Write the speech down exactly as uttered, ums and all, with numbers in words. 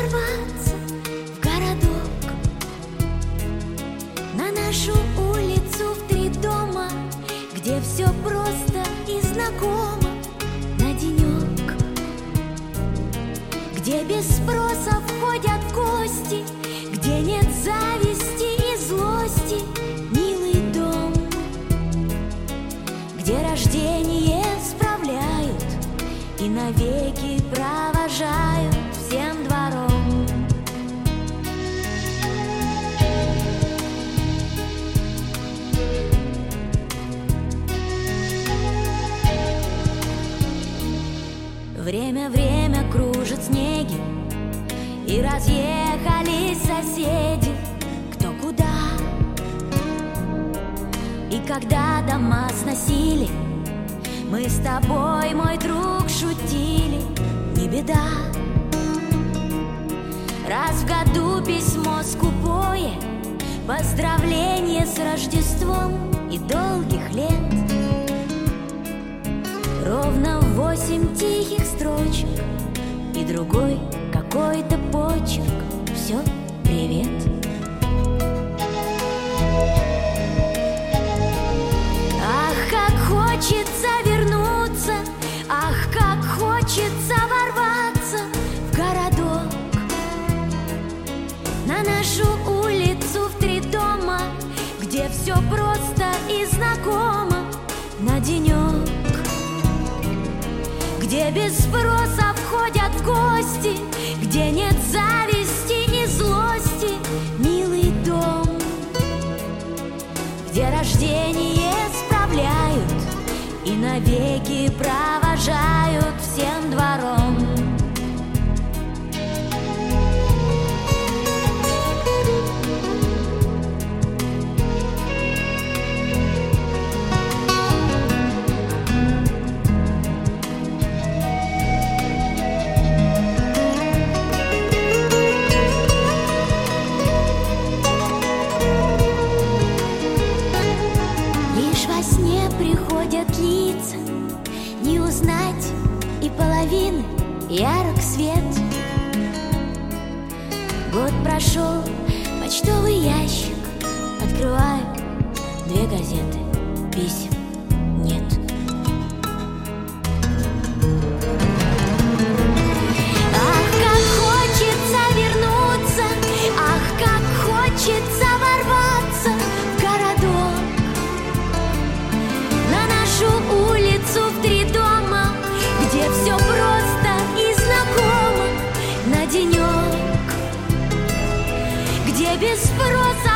ворваться в городок, на нашу улицу в три дома, где все просто и знакомо, на денек, где без спроса входят в гости, где нет зависти и злости, милый дом, где рождение справляют и навеки провожают всем двором. Время, время кружит снеги, и разъехались соседи кто куда. И когда дома сносили, мы с тобой, мой друг, шутили, не беда. Раз в году письмо скупое, поздравление с Рождеством и долгих лет. Ровно восемь тихих строчек и другой какой-то почерк. Все, привет. Ах, как хочется вернуться, ах, как хочется ворваться в городок, на нашу улицу в три дома, где все просто и знакомо, на денек, где без спроса входят в гости, где нет зависти и злости, милый дом, где рождение справляют и навеки провожают всем двором. Приходят лица, не узнать и половины, ярок свет. Год прошел, почтовый ящик открываю, две газеты, писем нет. Ах, как хочется вернуться, ах, как хочется ворваться в городок, улицу в три дома, где все просто и знакомо, на денек, где без спроса